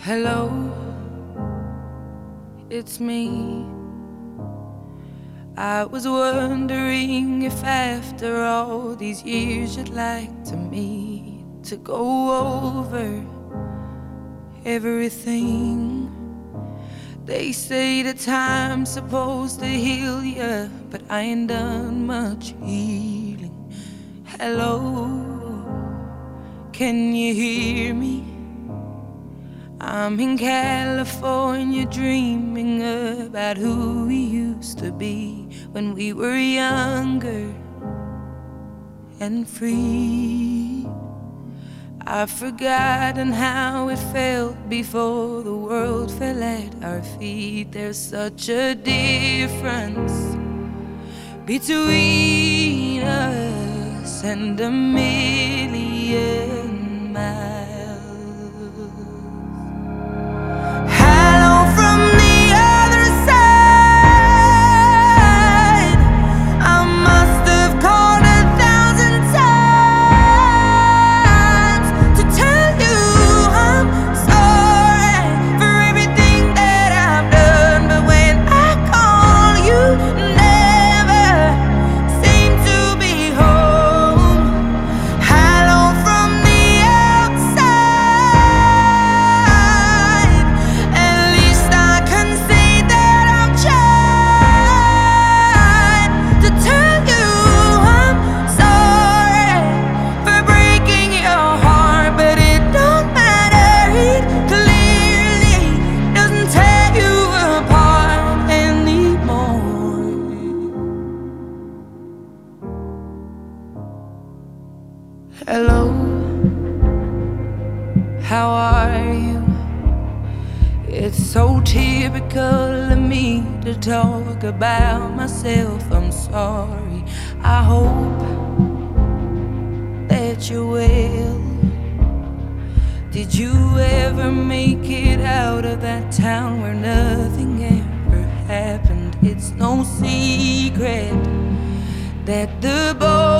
Hello, it's me. I was wondering if after all these years you'd like to meet to go over everything. They say that time's supposed to heal ya, but I ain't done much healing. Hello, can you hear me? I'm in California dreaming about who we used to be when we were younger and free. I've forgotten how it felt before the world fell at our feet. There's such a difference between us and a million miles. Hello, how are you? It's so typical of me to talk about myself. I'm sorry. I hope that you're well. Did you ever make it out of that town where nothing ever happened? It's no secret that the boy